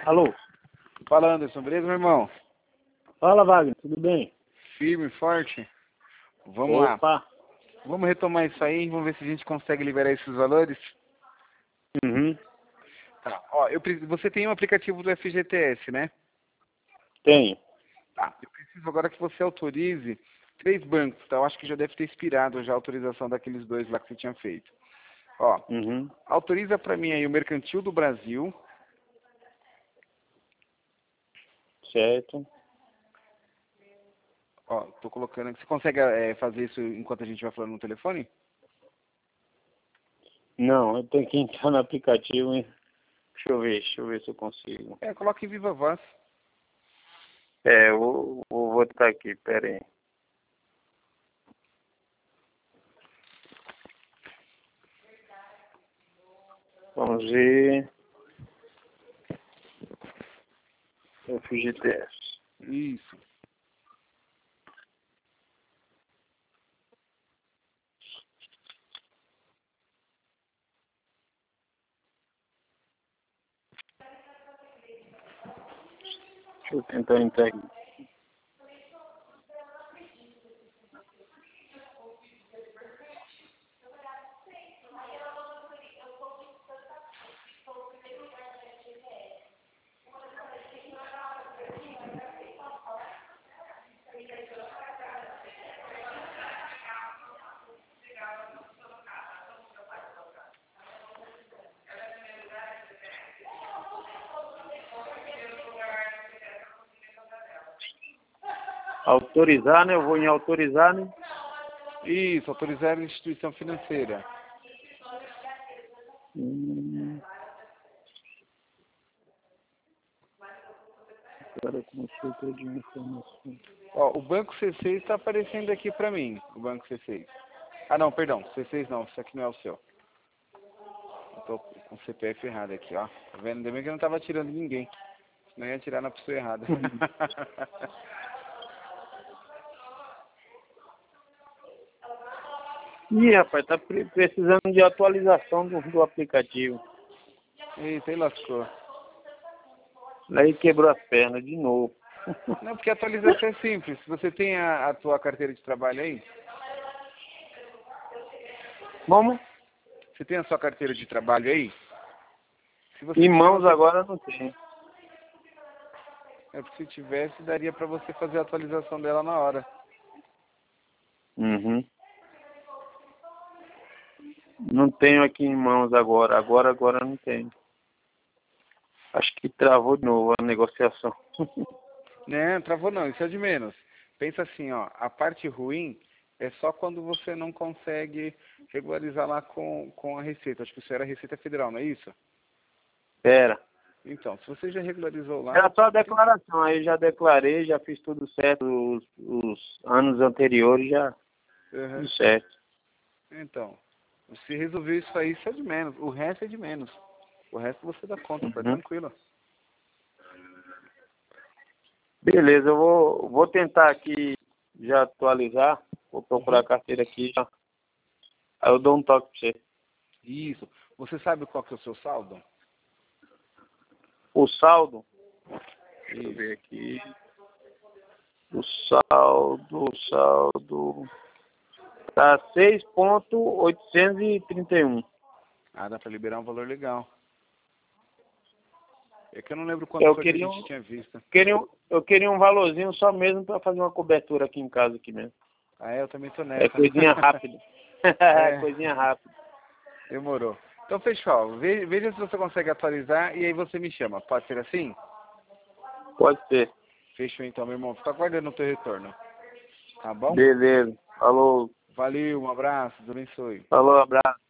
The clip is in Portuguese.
Alô? Fala, Anderson, beleza, meu irmão? Fala, Wagner, tudo bem? Firme, forte. Vamos lá. Opa! Vamos retomar isso aí, vamos ver se a gente consegue liberar esses valores. Uhum. Tá. Ó, você tem um aplicativo do FGTS, né? Tenho. Tá. Eu preciso agora que você autorize 3 bancos, tá? Eu acho que já deve ter expirado já a autorização daqueles 2 lá que você tinha feito. Ó, Uhum. autoriza para mim aí o Mercantil do Brasil. Certo. Ó, tô colocando aqui. Você consegue fazer isso enquanto a gente vai falando no telefone? Não, eu tenho que entrar no aplicativo, hein? Deixa eu ver se eu consigo. Coloque em viva voz. Eu vou estar aqui, pera aí. Vamos ver. FGTS. Isso. Deixa eu tentar entrar aqui. Autorizar, né? Eu vou em autorizar, né? Isso, autorizar a instituição financeira. Agora consulta de informação. Ó, o banco C6 está aparecendo aqui para mim, o banco C6. Ah, não, perdão, C6 não, isso aqui não é o seu. Eu tô com o CPF errado aqui, ó. Tá vendo? Ainda bem que eu não tava tirando ninguém. Senão eu ia tirar na pessoa errada. Ih, rapaz, tá precisando de atualização do aplicativo. Eita, aí lascou. Aí quebrou as pernas de novo. Não, porque a atualização é simples. Você tem a tua carteira de trabalho aí? Como? Você tem a sua carteira de trabalho aí? Se você Em tiver, mãos agora não tem. porque se tivesse, daria para você fazer a atualização dela na hora. Uhum. Não tenho aqui em mãos agora. Agora não tenho. Acho que travou de novo a negociação. Não, travou não, isso é de menos. Pensa assim, ó, a parte ruim é só quando você não consegue regularizar lá com a Receita. Acho que isso era a Receita Federal, não é isso? Era. Então, se você já regularizou lá... Era só a declaração. Aí já declarei, já fiz tudo certo. Os anos anteriores já Uhum. tudo certo. Então, se resolver isso aí, isso é de menos. O resto é de menos. O resto você dá conta, tá Uhum. tranquilo. Beleza, eu vou tentar aqui já atualizar. Vou procurar a carteira aqui já. Aí eu dou um toque pra você. Isso. Você sabe qual que é o seu saldo? O saldo, deixa eu Isso. ver aqui. O saldo tá 6.831. Ah, dá pra liberar um valor legal. É que eu não lembro quanto Eu foi que a queria gente tinha visto. eu queria um valorzinho só mesmo para fazer uma cobertura aqui em casa aqui mesmo. Ah, eu também tô É nessa. coisinha rápida. É, Coisinha rápida. demorou. Então, fechou. Veja se você consegue atualizar e aí você me chama. Pode ser assim? Pode ser. Fechou então, meu irmão. Fica aguardando o teu retorno. Tá bom? Beleza. Falou. Valeu, um abraço, Deus abençoe. Falou, abraço.